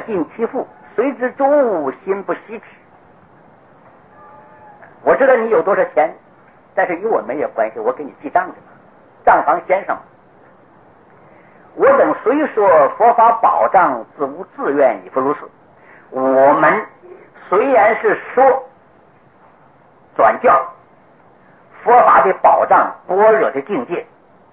尽其腹，随之诛，心不息耻。我知道你有多少钱，但是与我没有关系，我给你记账去嘛，账房先生。我等虽说佛法保障，自无自愿，亦复如是。我们虽然是说转教佛法的保障，般若的境界，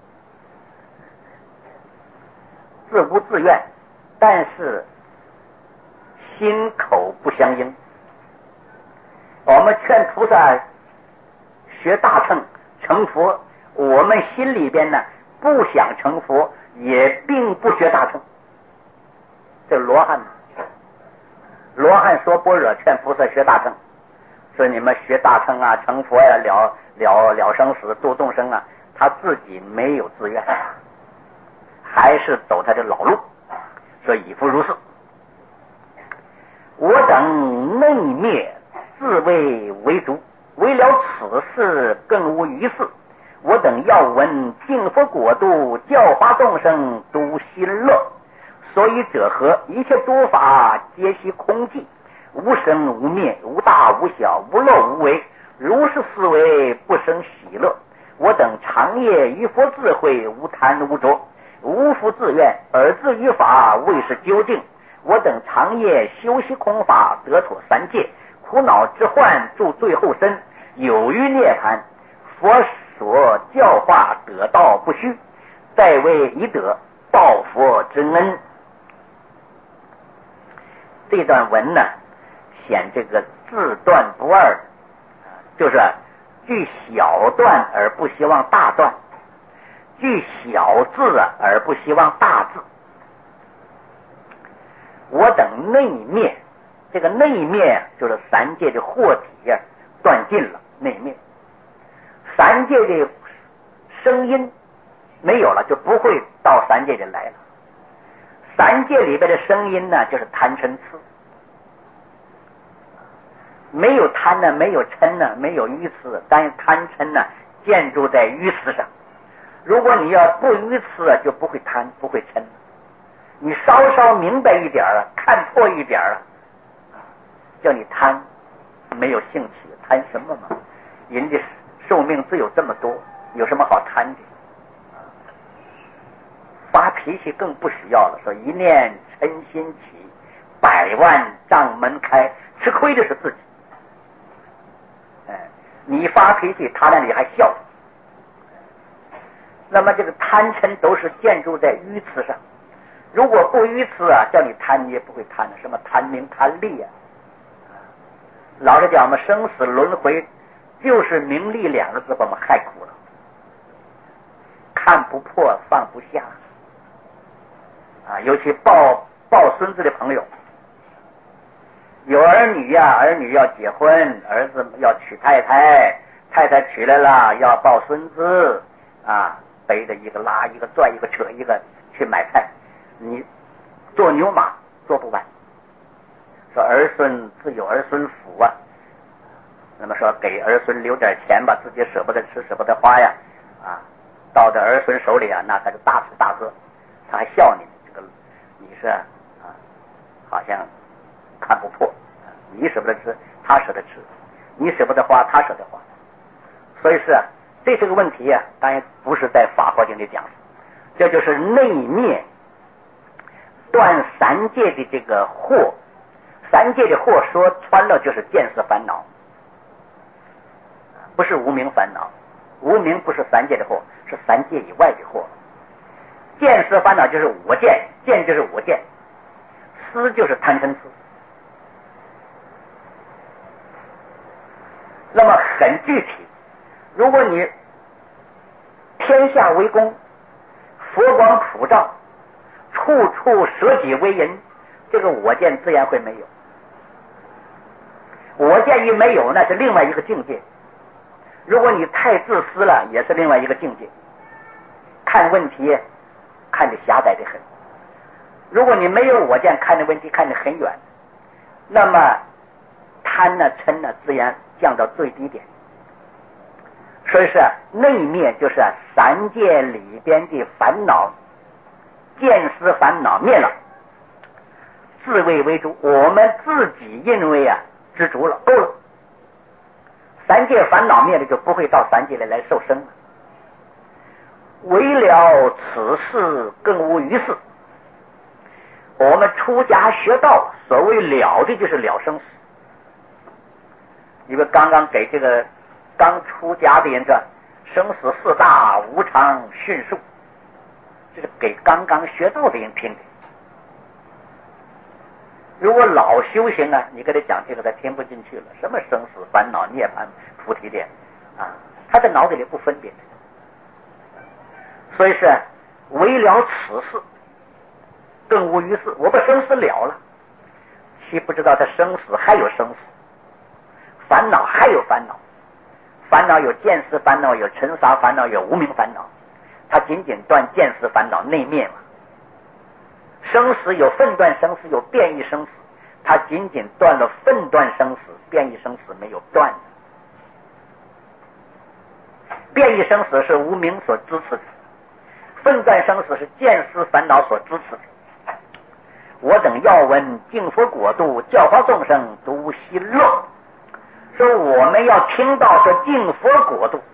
自无自愿，但是心口不相应。我们劝菩萨学大乘成佛，我们心里边呢不想成佛，也并不学大乘。这罗汉罗汉说般若，劝菩萨学大乘，说你们学大乘啊，成佛呀，了生死，度众生啊，他自己没有自愿，还是走他的老路，说亦复如是。我等内灭，自谓为主，为了此事更无余事。我等要闻净佛国度，教化众生，独心乐。所以者何？一切诸法皆系空寂，无生无灭，无大无小，无漏无为，如是思维，不生喜乐。我等长夜于佛智慧，无贪无着，无复自愿，而自于法，谓是究竟。我等长夜修习空法，得脱三界苦恼之患，住最后身，有余涅槃。佛所教化，得道不虚，在为以得报佛之恩。这段文呢，显这个字断不二，就是据小断而不希望大断，据小字而不希望大字。我等内灭，这个内灭就是三界的惑体断尽了，内灭。三界的声音没有了，就不会到三界里来了。三界里边的声音呢，就是贪嗔痴。没有贪呢，没有嗔呢，没有愚痴，但是贪嗔呢建筑在愚痴上。如果你要不愚痴就不会贪，不会嗔。你稍稍明白一点看破一点叫你贪，没有兴趣，贪什么嘛？人家寿命只有这么多，有什么好贪的？发脾气更不需要了，说一念嗔心起，百万障门开，吃亏的是自己。你发脾气，他那里还笑。那么这个贪嗔都是建筑在愚痴上。如果不愚痴叫你贪，你也不会贪。什么贪名贪利老实讲，我们生死轮回就是名利两个字把我们害苦了，看不破，放不下尤其抱孙子的朋友，有儿女儿女要结婚，儿子要娶太太，太太娶来了要抱孙子背着一个拉一个拽一个扯一个去买菜，你做牛马做不完。说儿孙自有儿孙福那么说给儿孙留点钱吧，自己舍不得吃舍不得花到这儿孙手里那他就大吃大喝，他还笑你，这个你是好像看不破，你舍不得吃他舍得吃，你舍不得花他舍得花。所以这是个问题当然不是在法华经里讲，这就是内灭断三界的这个惑。三界的惑说穿了就是见识烦恼，不是无明烦恼。无明不是三界的惑，是三界以外的惑。见识烦恼就是我见，见就是我见，思就是贪嗔痴。那么很具体，如果你天下为公，佛光普照，处处舍己为人，这个我见自然会没有。我见一没有，那是另外一个境界。如果你太自私了，也是另外一个境界。看问题看得狭窄得很。如果你没有我见，看的问题看得很远，那么贪嗔自然降到最低点。所以内灭就是三界里边的烦恼，见思烦恼灭了， 自谓为主，我们自己认为啊知足了，够了。三界烦恼灭了，就不会到三界里来受生了。为了此事，更无于事。我们出家学道，所谓了的就是了生死。因为刚刚给这个刚出家的人说，生死四大，无常迅速，这是给刚刚学道的人听的。如果老修行啊，你给他讲这个，他听不进去了。什么生死烦恼、涅槃、菩提殿啊，他在脑子里不分别的。所以是为了此事，更无于事。我把生死了了，岂不知道他生死还有生死，烦恼还有烦恼。烦恼有见思烦恼，有尘沙烦恼，有无明烦恼。他仅仅断见思烦恼内面嘛。生死有分断生死，有变异生死，他仅仅断了分断生死，变异生死没有断。变异生死是无明所支持的，分断生死是见思烦恼所支持的。我等要闻净佛国度，教化众生独喜乐。说我们要听到说净佛国度，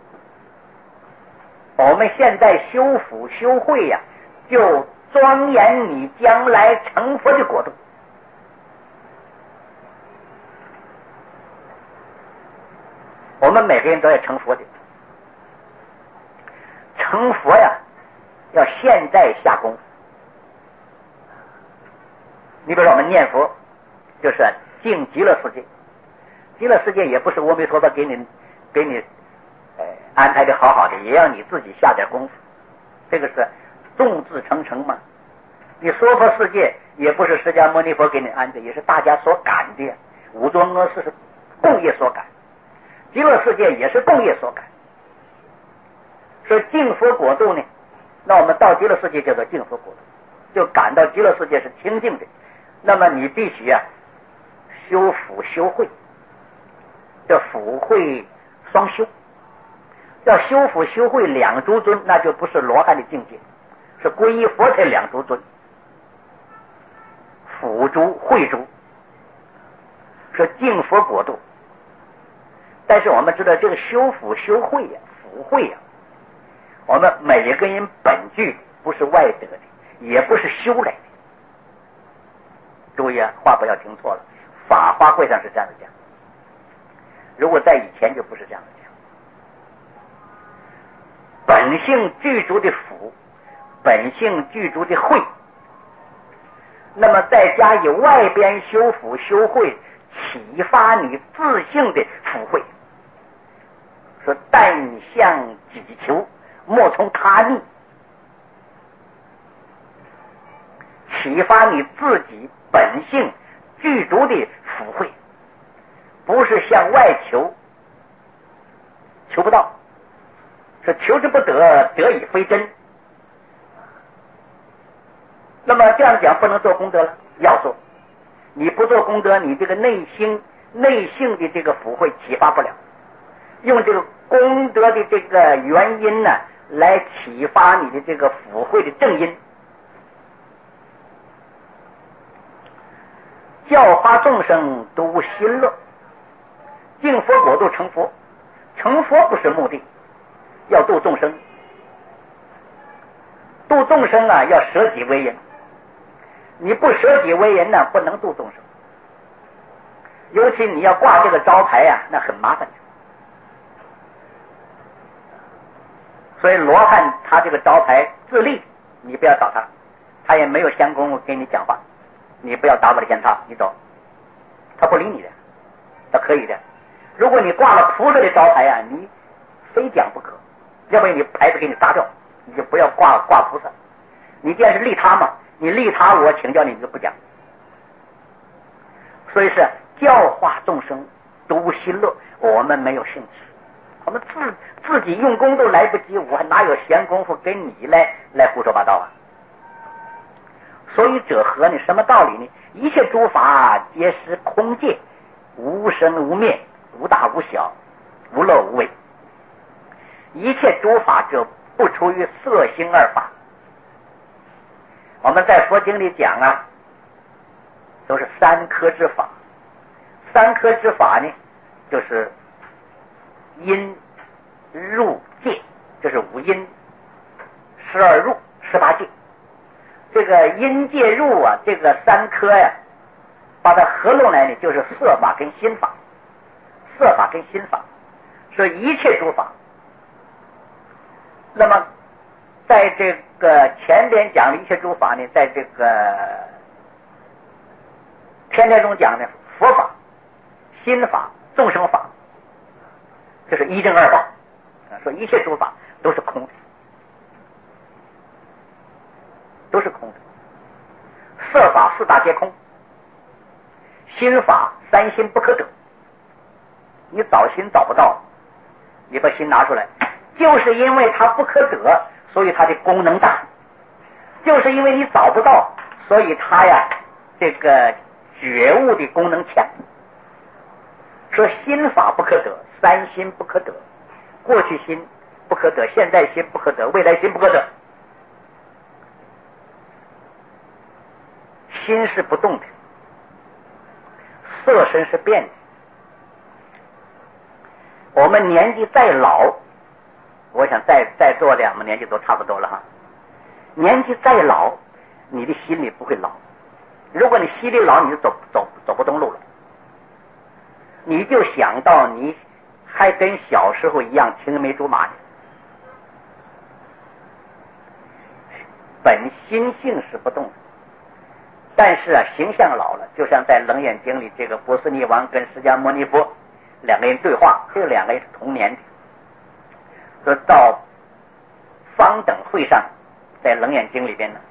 我们现在修福修慧呀，就庄严你将来成佛的国度。我们每个人都要成佛的，成佛呀，要现在下功夫。你比如说我们念佛，就是进极乐世界。极乐世界也不是阿弥陀佛给你安排的好好的，也要你自己下点功夫。这个是众志成城嘛。你娑婆世界也不是释迦牟尼佛给你安的，也是大家所感的。五浊恶世是共业所感，极乐世界也是共业所感。所以净佛国度呢，那我们到极乐世界叫做净佛国度，就感到极乐世界是清净的。那么你必须啊修福修慧，这福慧双修，要修福修慧两诸尊，那就不是罗汉的境界，是皈依佛才两诸尊，福诸慧诸，是净佛国度。但是我们知道这个修福修慧呀，福慧呀，我们每一个人本具不是外得的，也不是修来的。注意啊，话不要听错了，法华会上是这样的讲，如果在以前就不是这样的讲。本性具足的福，本性具足的慧，那么再加以外边修福修慧，启发你自性的福慧。说但向己求，莫从他逆，启发你自己本性具足的福慧，不是向外求，求不到，是求之不得，得以非真。那么这样讲不能做功德了，要做。你不做功德，你这个内性的这个福慧启发不了，用这个功德的这个原因呢，来启发你的这个福慧的正因。教化众生都心乐，净佛国度成佛，成佛不是目的，要度众生。度众生啊，要舍己为人，你不舍己为人呢，不能度众生。尤其你要挂这个招牌啊，那很麻烦的。所以罗汉他这个招牌自立，你不要找他，他也没有闲工夫跟你讲话，你不要打我的闲他，你走，他不理你的，他可以的。如果你挂了菩萨的招牌啊，你非讲不可，要不然你牌子给你砸掉，你就不要挂菩萨。你既然是利他嘛，你利他我请教你，你就不讲。所以是教化众生独心乐，我们没有兴趣，我们自己用功都来不及，我还哪有闲工夫跟你来胡说八道啊？所以者何呢？什么道理呢？一切诸法皆是空界，无生无灭，无大无小，无乐无为。一切诸法者不出于色心二法。我们在佛经里讲啊， 都是三科之法。三科之法呢，就是阴入界，就是五阴12入18界。这个阴界入啊，这个三科呀，把它合拢来呢，就是色法跟心法。色法跟心法是一切诸法。那么在这个前边讲的一切诸法呢，在这个天台中讲的佛法、心法、众生法，就是一正二报，说一切诸法都是空的，都是空的。色法四大皆空，心法三心不可得。你找心找不到，你把心拿出来，就是因为它不可得，所以它的功能大，就是因为你找不到，所以它呀这个觉悟的功能强。说心法不可得，三心不可得，过去心不可得，现在心不可得，未来心不可得。心是不动的，色身是变的。我们年纪再老，我想在座的我们年纪都差不多了哈。年纪再老，你的心里不会老。如果你心里老，你就走不动路了。你就想到你还跟小时候一样青梅竹马的，本心性是不动的。但是啊，形象老了，就像在《楞严经》里，这个波斯匿王跟释迦牟尼佛两个人对话，这两个人是同年的。说到方等会上，在《楞严经》里边呢，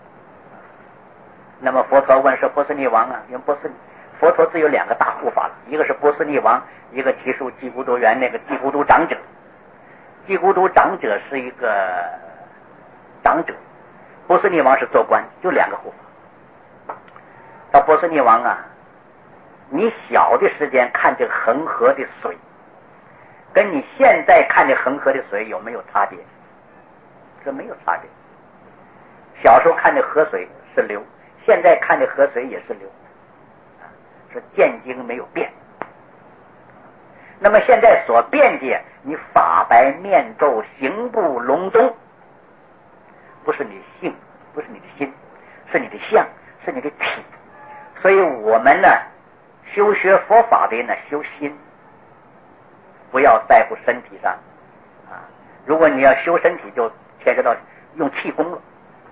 那么佛陀问说：“波斯匿王啊，因为佛陀只有两个大护法了，一个是波斯匿王，一个提出寂孤独园那个寂孤独长者。寂孤独长者是一个长者，波斯匿王是做官，就两个护法。到波斯匿王啊，你小的时间看这恒河的水，跟你现在看这恒河的水有没有差别？这没有差别。小时候看这河水是流，现在看这河水也是流，是见经没有变。那么现在所变的，你发白面皱行步隆冬，不是你性，不是你的心，是你的相，是你的体。所以我们呢，修学佛法的呢，修心，不要在乎身体上啊。如果你要修身体，就牵扯到用气功了。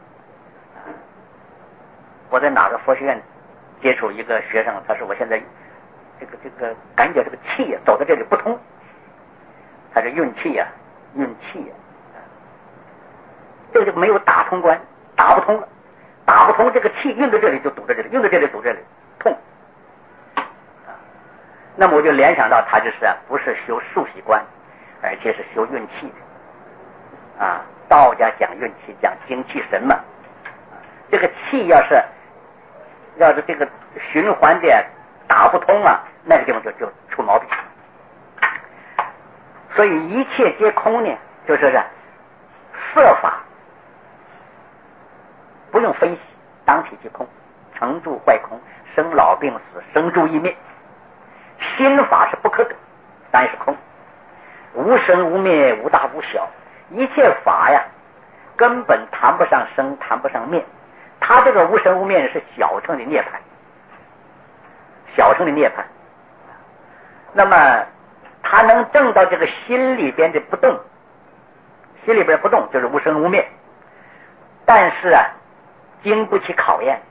我在哪个佛学院接触一个学生，他说我现在这个感觉这个气呀走到这里不通，他是运气呀，这个就没有打通关，打不通了。打不通，这个气运到这里就堵在这里，运到这里堵这里，痛。那么我就联想到他就是不是修数息观，而且是修运气的啊。道家讲运气，讲精气神嘛。这个气要是这个循环的打不通啊，那个地方就出毛病。所以一切皆空呢，就是色法。不用分析，当体即空，成住坏空，生老病死，生住异灭。心法是不可得，当然是空，无生无灭，无大无小，一切法呀，根本谈不上生，谈不上灭。他这个无生无灭是小乘的涅槃，小乘的涅槃。那么他能证到这个心里边的不动，心里边不动就是无生无灭。但是啊，经不起考验。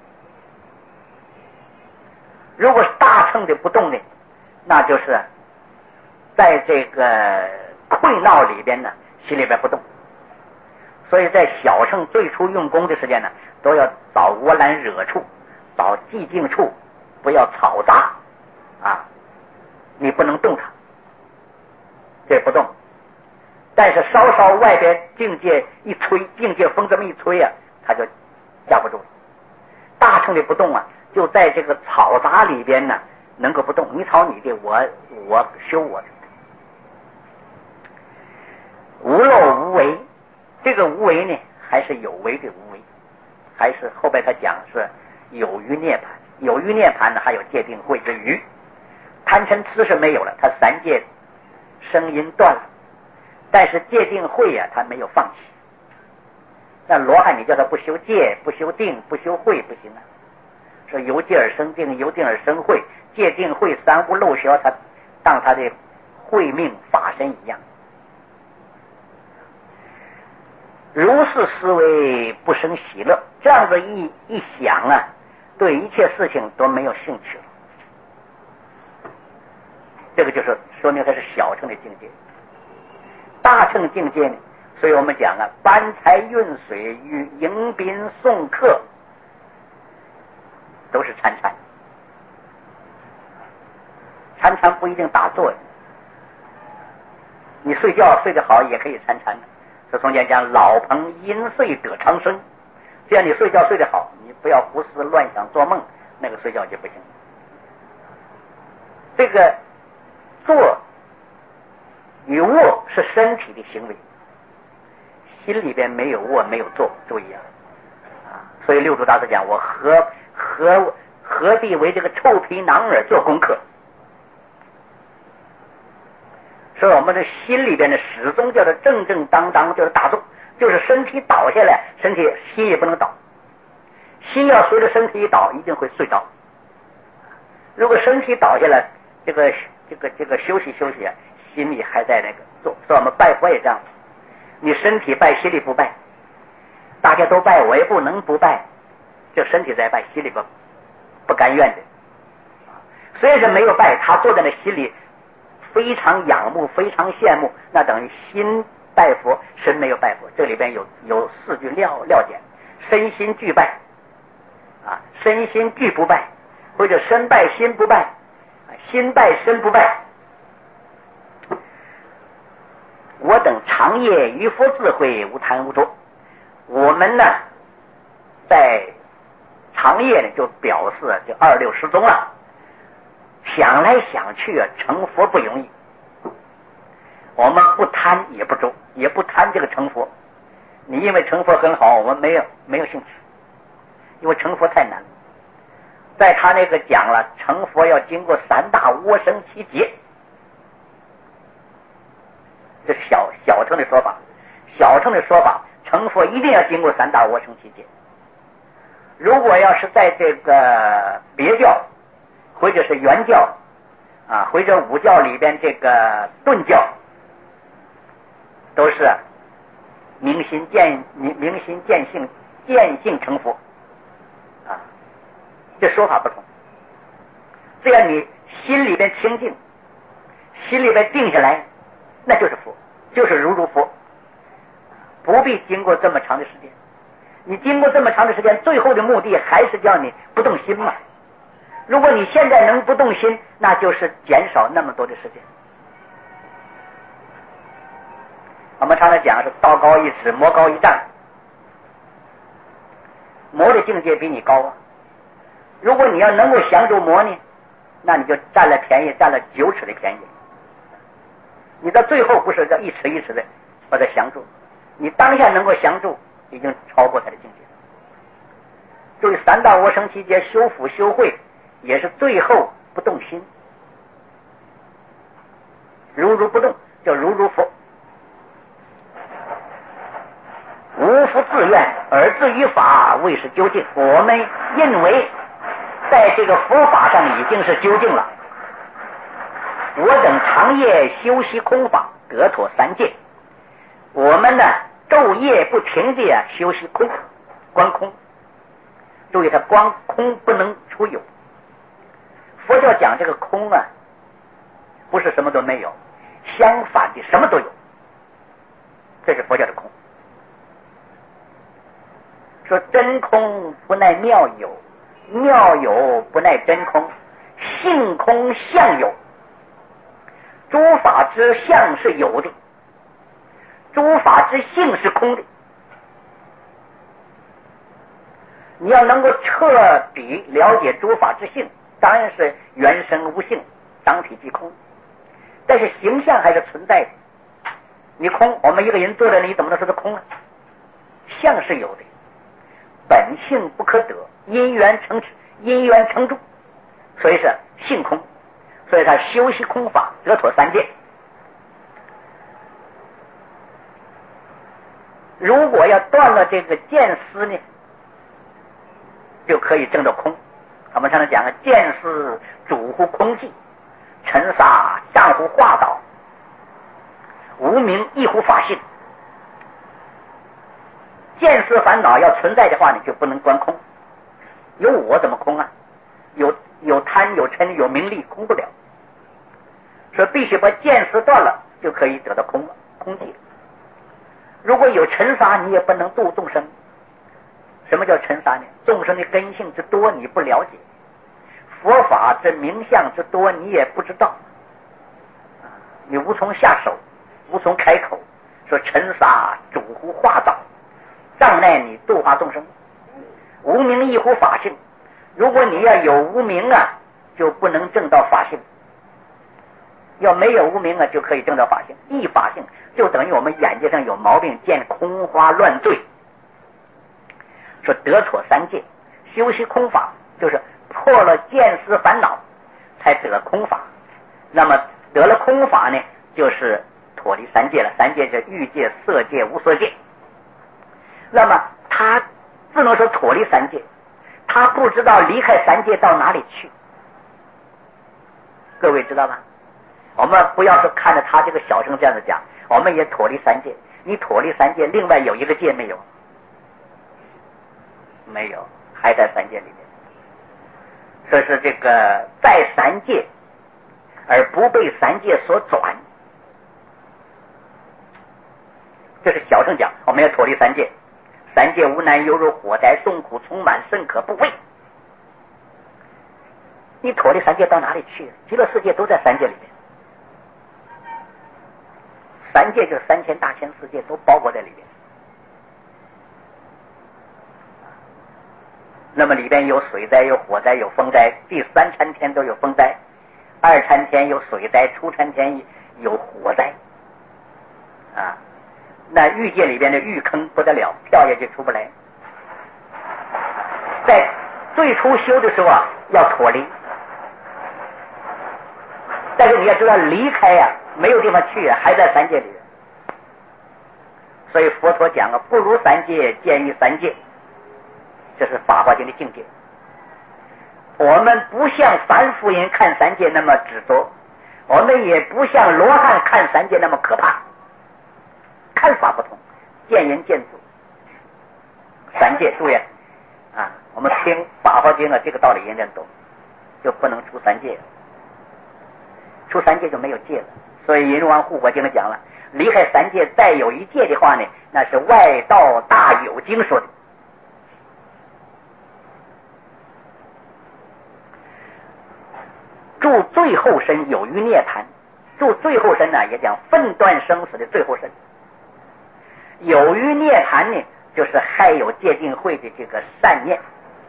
如果是大乘的不动呢，那就是在这个困闹里边呢，心里边不动。所以在小乘最初用功的时间呢，都要找窝栏惹处，找寂静处，不要嘈杂啊，你不能动它，这不动。但是稍稍外边境界一吹，境界风这么一吹啊，它就架不住了。大乘的不动啊，就在这个嘈杂里边呢，能够不动。你吵你的，我修我的。无漏无为，这个无为呢，还是有为的无为，还是后边他讲是有余涅槃。 有余涅盘呢，还有戒定慧之余，贪嗔痴是没有了，他三界声音断了，但是戒定慧啊，他没有放弃。那罗汉你叫他不修戒、不修定、不修慧不行啊。说由戒而生定，由定而生慧，戒定慧三无漏销，他当他的慧命法身一样。如是思维不生喜乐，这样子一想啊，对一切事情都没有兴趣了。这个就是说明他是小乘的境界。大乘境界呢，所以我们讲啊，搬柴运水与迎宾送客都是参禅。参禅不一定打坐，你睡觉睡得好也可以参禅的。这从前讲老朋因睡得长生，只要你睡觉睡得好，你不要胡思乱想做梦，那个睡觉就不行。这个坐与卧是身体的行为，心里边没有卧没有坐，注意啊！所以六祖大师讲，我何必为这个臭皮囊儿做功课？所以我们的心里边的始终叫做正正当当，就是打坐，就是身体倒下来，心也不能倒，心要随着身体一倒，一定会睡着。如果身体倒下来，这个休息休息啊，心里还在那个做。所以我们拜佛也这样，你身体拜，心里不拜，大家都拜，我也不能不拜，就身体在拜，心里不甘愿的。虽然是没有拜，他坐在那心里非常仰慕，非常羡慕，那等于心拜佛，身没有拜佛。这里边有四句料点：身心俱拜啊，身心俱不拜，或者身拜心不拜，心拜身不拜。我等长夜于佛智慧，无贪无着。我们呢，在长夜呢，就表示就二六失踪了。想来想去啊，成佛不容易。我们不贪也不着，也不贪这个成佛。你因为成佛很好，我们没有兴趣，因为成佛太难了。在他那个讲了，成佛要经过三大窝生七劫，这是小乘的说法。小乘的说法，成佛一定要经过三大窝生七劫。如果要是在这个别教或者是原教啊，或者五教里边这个顿教，都是明心见性成佛啊，这说法不同。只要你心里边清净，心里边定下来，那就是佛，就是如佛，不必经过这么长的时间。你经过这么长的时间，最后的目的还是叫你不动心嘛。如果你现在能不动心，那就是减少那么多的时间。我们常常讲是道高一尺，魔高一丈，魔的境界比你高啊。如果你要能够降住魔呢，那你就占了便宜，占了9尺的便宜。你到最后不是这一尺一尺的把它降住，你当下能够降住，已经超过他的境界。所以三大窝生七劫修福修慧，也是最后不动心，如不动，叫如佛。无复自愿，而至于法，谓是究竟。我们认为在这个佛法上已经是究竟了。我等长夜修习空法，得脱三界。我们呢，昼夜不停地修习空，观空。注意，它观空不能出有。佛教讲这个空啊，不是什么都没有，相反的什么都有，这是佛教的空。说真空不耐妙有，妙有不耐真空，性空相有。诸法之相是有的，诸法之性是空的。你要能够彻底了解诸法之性，当然是原生无性，当体即空。但是形象还是存在的。你空，我们一个人坐在那里，怎么能说它空呢？相是有的，本性不可得，因缘成痴， 因缘成住，所以是性空，所以他修习空法得脱三界。如果要断了这个见思呢，就可以证到空。我们常常讲见思主乎空寂，尘沙上乎化道，无明亦乎法性。见思烦恼要存在的话，你就不能观空。有我怎么空啊？有贪有嗔有名利，空不了。所以必须把见思断了，就可以得到空寂。如果有尘沙，你也不能度众生。什么叫尘沙呢？众生的根性之多你不了解，佛法之名相之多你也不知道，你无从下手，无从开口。说尘沙主乎化道，障碍你度化众生。无明亦乎法性，如果你要有无明啊，就不能证到法性。要没有无明啊，就可以证到法性。一法性就等于我们眼界上有毛病，见空花乱坠。说得脱三界，修习空法，就是破了见思烦恼，才得空法。那么得了空法呢，就是脱离三界了。三界是欲界、色界、无色界。那么他不能说脱离三界，他不知道离开三界到哪里去。各位知道吗？我们不要说看着他这个小声这样子讲，我们也脱离三界。你脱离三界，另外有一个界没有？没有，还在三界里面。这是这个在三界而不被三界所转，这是小声讲。我们要脱离三界，三界无难，犹如火灾，众苦充满，甚可怖畏。你脱离三界到哪里去？极乐世界都在三界里面。三界就是3000大千世界都包裹在里面。那么里边有水灾，有火灾，有风灾。第三参天都有风灾，二参天有水灾，初参天有火灾啊。那欲界里边的欲坑不得了，跳下去出不来。在最初修的时候啊，要脱离，但是你要知道离开呀，没有地方去啊，还在三界里。所以佛陀讲啊，不如三界，见于三界，这是《法华经》的境界。我们不像凡夫人看三界那么执着，我们也不像罗汉看三界那么可怕。看法不同，见仁见智。三界注意啊，我们听《法华经》啊，这个道理人人懂，就不能出三界，出三界就没有界了。所以阎王护国经里讲了，离开三界再有一界的话呢，那是外道大有经说的。住最后身有余涅盘，住最后身呢，也讲分断生死的最后身。有余涅盘呢，就是还有戒定慧的这个善念。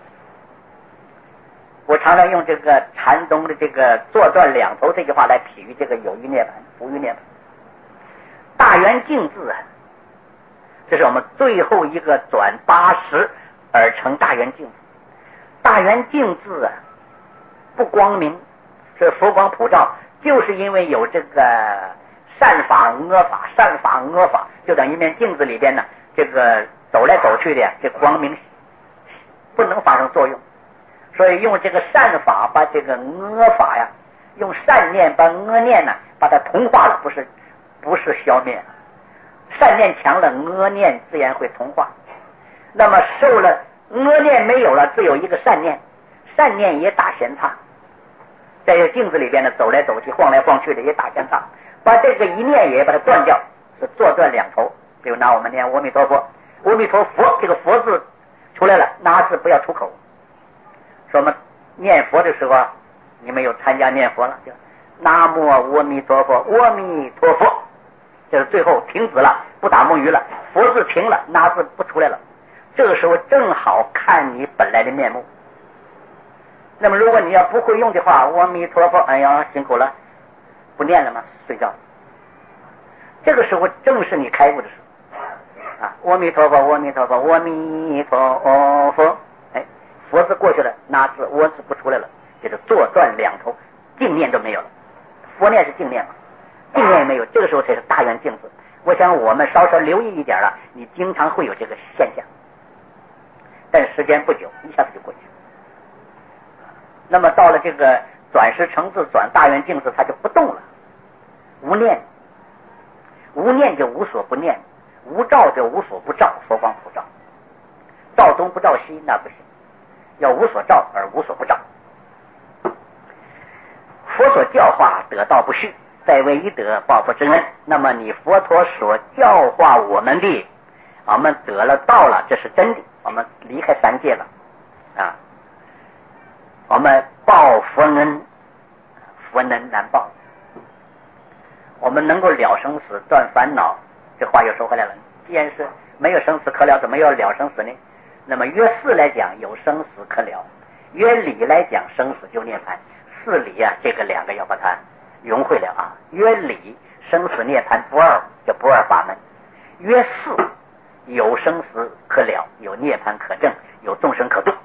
我常常用这个禅宗的这个坐断两头这句话来比喻这个有余涅盘、无余涅盘。大圆净智啊，这是我们最后一个转80而成大圆净智。大圆净智啊，不光明，是佛光普照，就是因为有这个善法恶法，善法恶法，就等于一面镜子里边呢，这个走来走去的这光明不能发生作用，所以用这个善法把这个恶法呀，用善念把恶念呢把它同化了，不是消灭。善念强了，恶念自然会同化。那么受了恶念没有了，只有一个善念，善念也打闲岔，在这镜子里边呢走来走去，晃来晃去的也打闲岔，把这个一念也把它断掉，是坐断两头。比如拿我们念阿弥陀佛，阿弥陀佛，这个佛字出来了，那字不要出口。说我们念佛的时候啊，你们有参加念佛了，就南无阿弥陀佛，阿弥陀佛，这是最后停止了，不打木鱼了，佛字停了，那字不出来了。这个时候正好看你本来的面目。那么如果你要不会用的话，阿弥陀佛，哎呀辛苦了，不念了吗？睡觉。这个时候正是你开悟的时候啊！阿弥陀佛，阿弥陀佛，阿弥陀佛，哎，佛字过去了， 哪知我字不出来了，就是坐断两头，净念都没有了。佛念是净念嘛，净念也没有，这个时候才是大圆净字。我想我们稍稍留意一点了，你经常会有这个现象，但时间不久，一下子就过去。那么到了这个转识成字、转大圆净字，它就不动了，无念，无念就无所不念，无照就无所不照，佛光普照，照东不照西那不行，要无所照而无所不照。佛所教化得道不虚，在为一德报佛之恩。那么你佛陀所教化我们的，我们得了道了，这是真的，我们离开三界了啊！我们报佛恩，佛恩难报。我们能够了生死断烦恼，这话又说回来了，既然是没有生死可了，怎么要了生死呢？那么约事来讲有生死可了，约理来讲生死就涅槃。四理啊，这个两个要把它融会了啊。约理生死涅槃不二，叫不二法门。约事有生死可了，有涅槃可证，有众生可度。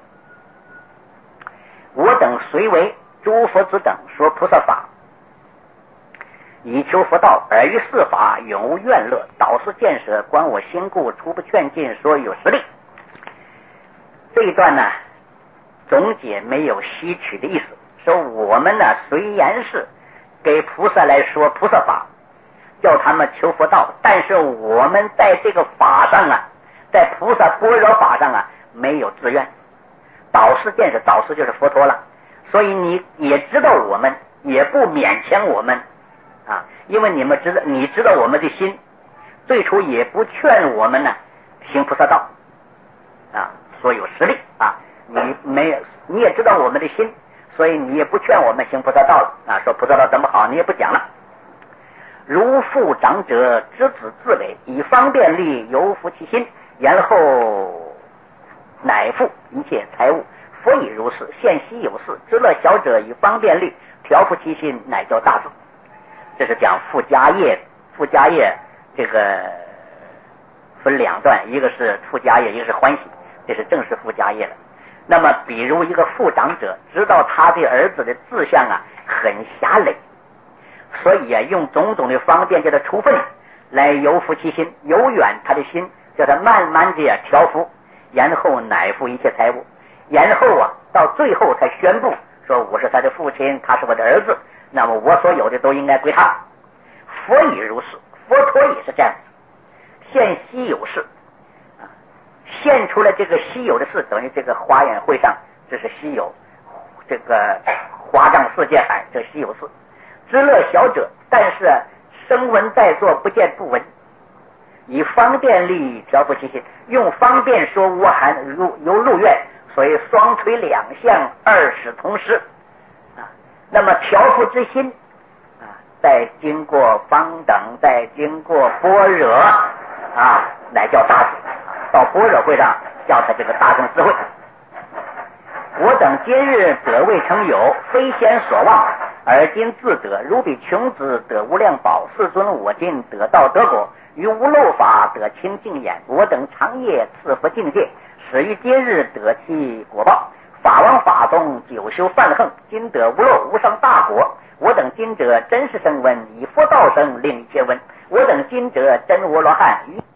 我等虽为诸佛子等说菩萨法，以求佛道，而于四法永无怨乐，导师见舍，观我心故，初不劝进，说有实力。这一段呢，总结没有吸取的意思，说我们呢虽然是给菩萨来说菩萨法，叫他们求佛道，但是我们在这个法上啊，在菩萨般若法上啊，没有自愿。导师见识，导师就是佛陀了，所以你也知道我们，也不勉强我们啊，因为你知道我们的心，最初也不劝我们呢行菩萨道啊，说有实力啊，你也知道我们的心，所以你也不劝我们行菩萨道了啊，说菩萨道怎么好，你也不讲了。如父长者知子自累，以方便力由服其心，然后乃付一切财物。佛以如是，现稀有事，知乐小者以方便力调伏其心，乃叫大智。这是讲附家业，附家业这个分两段，一个是附家业，一个是欢喜，这是正式附家业了。那么比如一个父长者知道他的儿子的志向啊很狭累，所以啊用种种的方便叫他处分来由服其心，由远他的心，叫他慢慢的调伏，然后乃付一切财物，然后啊到最后才宣布说我是他的父亲，他是我的儿子，那么我所有的都应该归他。佛也如是，佛陀也是这样子，现稀有事啊，现出来这个稀有的事，等于这个华严会上这是稀有，这个华藏世界海这稀有事。知乐小者，但是声闻在座不见不闻，以方便力调伏其心，用方便说我含由入愿，所以双垂两相，二使同时啊。那么调伏之心啊，再经过方等，再经过般若啊，乃叫大智。到般若会上叫他这个大乘智慧。我等今日得未成有，非先所望，而今自得，如比穷子得无量宝，世尊我今得道得果，于无漏法得清净眼。我等长夜赐佛境界，始于今日得其果报。法王法中久修犯横，今得无漏无上大果。我等今者真实声闻，以佛道声令一切闻。我等今者真无罗汉。